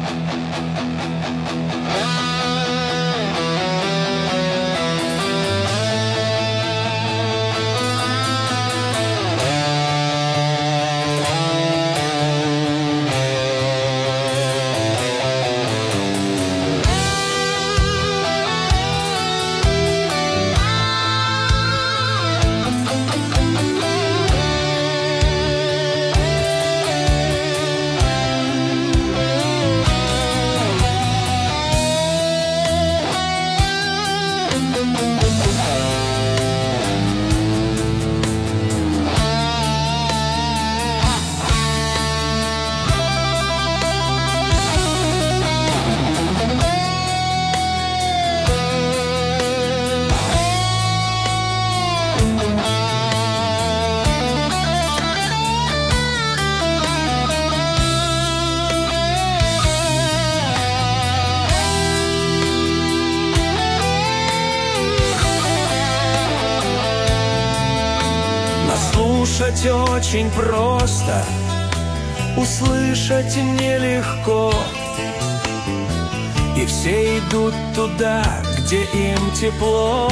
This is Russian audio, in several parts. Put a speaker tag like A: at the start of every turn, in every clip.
A: Слушать очень просто, услышать нелегко. И все идут туда, где им тепло.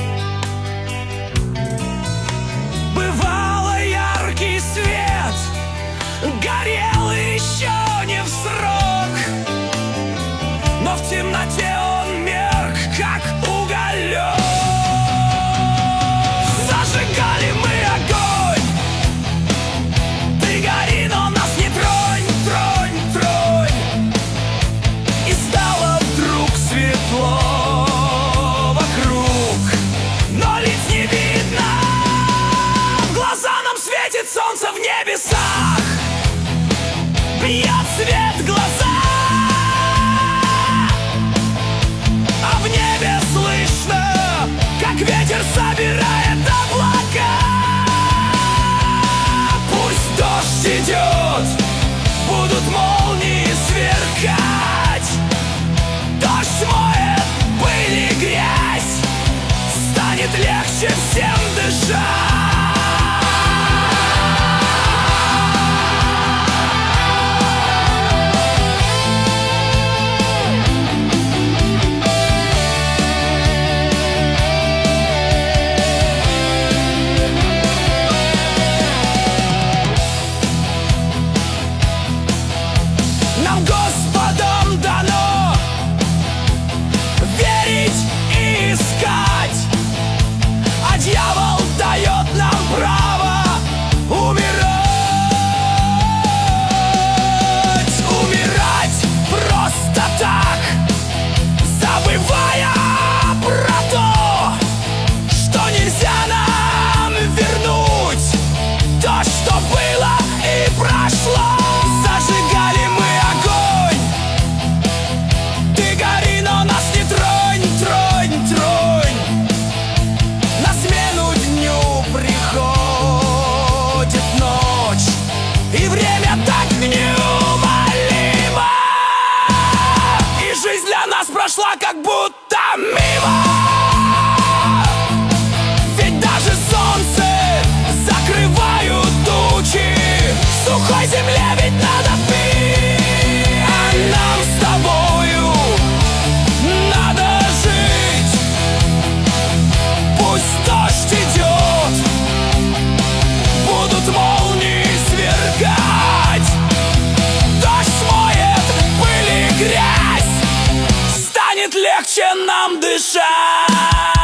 A: Бывало, яркий свет горел еще не в срок, но в темноте он мерк, как уголек. Зажигали мы огонь, ты гори, но нас не тронь, тронь, тронь. И стало вдруг светло вокруг, но лиц не видно. В глаза нам светит солнце в небесах, бьет свет в глаза, а в небе слышно, как ветер собирает облака. Пусть дождь идет, будут молнии сверкать. Дождь моет пыль и грязь, станет легче всем дышать. Нам Господом дано верить и искать, а дьявол дает нам право умирать. Умирать просто так, забывая про то, что нельзя нам вернуть то, что было и прошло. Зажигали мы огонь, ты гори, но нас не тронь, тронь, тронь. На смену дню приходит ночь, и время так неумолимо, и жизнь для нас прошла как будто мимо. Ведь даже солнце закрывают тучи, в сухой земле ведь надо пить, а нам с тобою надо жить. Пусть дождь идет, будут молнии сверкать. Дождь смоет пыль и грязь, станет легче нам дышать.